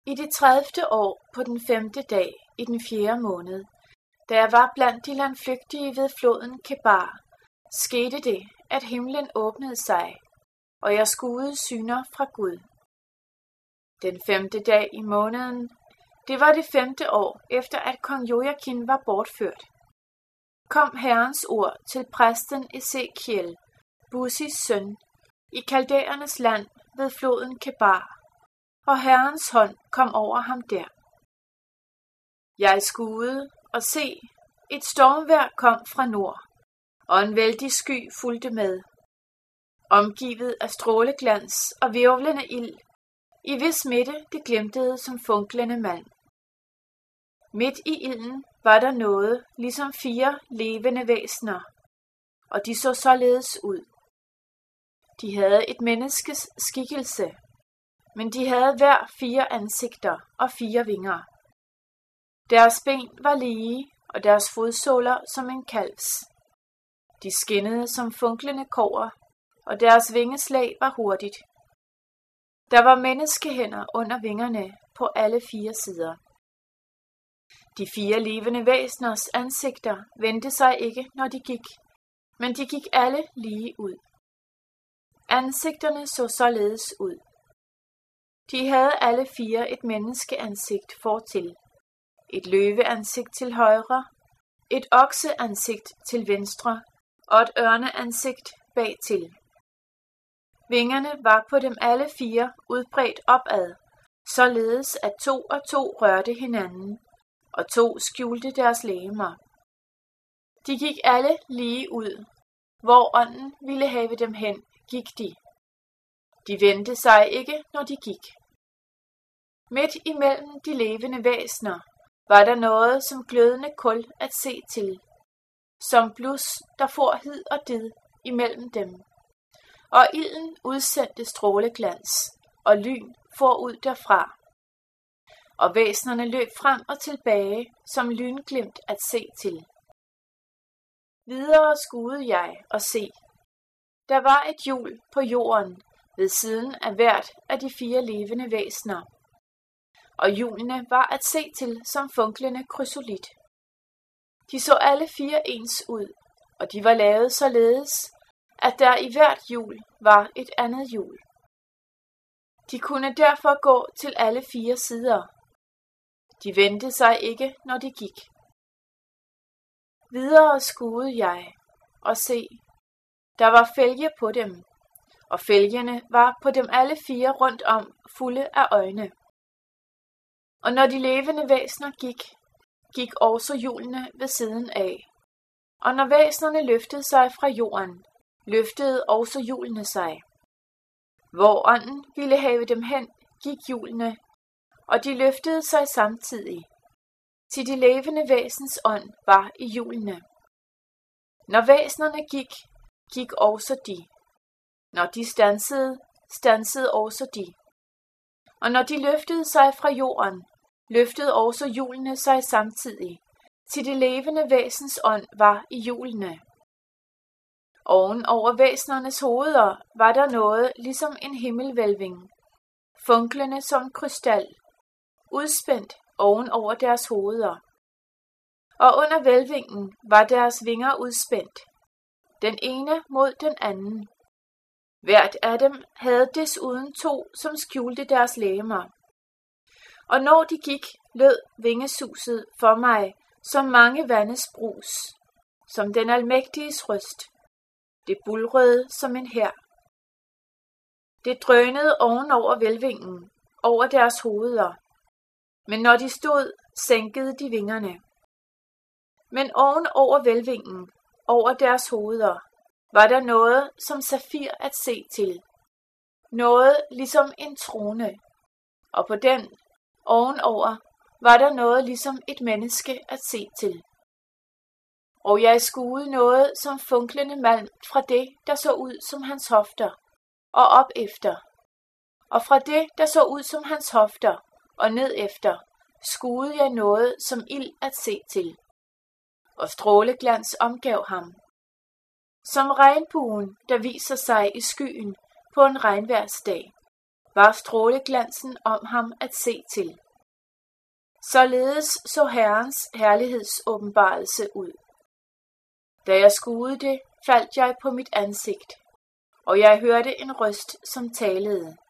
I det 30. år på den 5. dag i den 4. måned, da jeg var blandt de landflygtige ved floden Kebar, skete det, at himlen åbnede sig, og jeg skuede syner fra Gud. Den 5. dag i måneden, det var det 5. år efter at kong Jojakin var bortført, kom Herrens ord til præsten Ezekiel, Busis søn, i Kaldæernes land ved floden Kebar, og Herrens hånd kom over ham der. Jeg skuede, og se, et stormvejr kom fra nord, og en vældig sky fulgte med, omgivet af stråleglans og hvirvlende ild, i hvis midte det glimtede som funklende malm. Midt i ilden var der noget, ligesom 4 levende væsener, og de så således ud. De havde et menneskes skikkelse, men de havde hver 4 ansigter og 4 vinger. Deres ben var lige, og deres fodsåler som en kalvs. De skinnede som funklende kobber, og deres vingeslag var hurtigt. Der var menneskehænder under vingerne på alle 4 sider. De 4 levende væseners ansigter vendte sig ikke, når de gik, men de gik alle lige ud. Ansigterne så således ud. De havde alle 4 et menneskeansigt fortil, et løveansigt til højre, et okseansigt til venstre og et ørneansigt bagtil. Vingerne var på dem alle 4 udbredt opad, således at 2 og 2 rørte hinanden, og 2 skjulte deres legemer. De gik alle lige ud. Hvor ånden ville have dem hen, gik de. De vendte sig ikke, når de gik. Midt imellem de levende væsener var der noget som glødende kul at se til, som blus, der for hid og did imellem dem. Og ilden udsendte stråleglans, og lyn for ud derfra. Og væsenerne løb frem og tilbage, som lynglimt at se til. Videre skuede jeg og se. Der var et hjul på jorden ved siden af hvert af de 4 levende væsener. Og hjulene var at se til som funklende krysolit. De så alle 4 ens ud, og de var lavet således, at der i hvert hjul var et andet hjul. De kunne derfor gå til alle 4 sider. De vendte sig ikke, når de gik. Videre skuede jeg, og se, der var fælge på dem, og fælgene var på dem alle 4 rundt om fulde af øjne. Og når de levende væsener gik også hjulene ved siden af. Og når væsenerne løftede sig fra jorden, løftede også hjulene sig. Hvor ånden ville have dem hen, gik hjulene, og de løftede sig samtidig, til de levende væsens ånd var i hjulene. Når væsenerne gik også de. Når de standsede også de. Og når de løftede sig fra jorden, løftede også hjulene sig samtidig, til det levende væsens ånd var i hjulene. Oven over væsenernes hoveder var der noget ligesom en himmelvælving, funklende som krystal, udspændt oven over deres hoveder. Og under vælvingen var deres vinger udspændt, den ene mod den anden. Hvert af dem havde desuden 2, som skjulte deres legemer. Og når de gik, lød vingesuset for mig som mange vandes brus, som den almægtiges røst. Det bulrede som en hær. Det drønede ovenover vælvingen, over deres hoveder. Men når de stod, sænkede de vingerne. Men ovenover vælvingen, over deres hoveder, var der noget som safir at se til. Noget ligesom en trone. Og på den, ovenover, var der noget ligesom et menneske at se til. Og jeg skuede noget som funklende malm fra det, der så ud som hans hofter, og op efter. Og fra det, der så ud som hans hofter, og ned efter, skuede jeg noget som ild at se til. Og stråleglans omgav ham. Som regnbuen, der viser sig i skyen på en regnvejrsdag, var stråleglansen om ham at se til. Således så Herrens herlighedsåbenbarelse ud. Da jeg skuede det, faldt jeg på mit ansigt, og jeg hørte en røst, som talede.